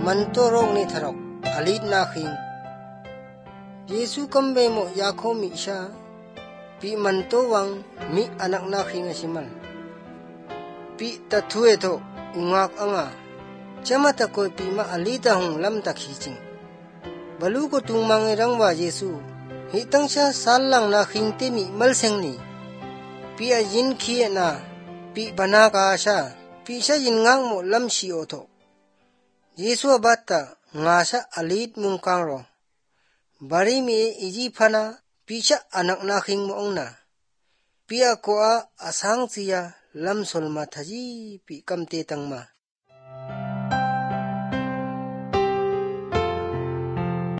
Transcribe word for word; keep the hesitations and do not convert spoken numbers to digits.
mantorong ni tharok alit na khing Yesu kambe mo yakho mi sha pi mantowang mi anak na khing asiman pi tathuwe tho ungak anga chamata ko pi ma alita hung lam takhiching balu ko tungmang rangwa Yesu hitang sha salang na khingte mi malseng ni pi ajin khie na pi banaka sha pi sha yin ngang mo lam shi otho Yesu abata nga sha alit mungkang ro bari mi iji phana pi sha anak na khing mo ongna pi a ko a asang chia lam solma thaji pi kamte tangma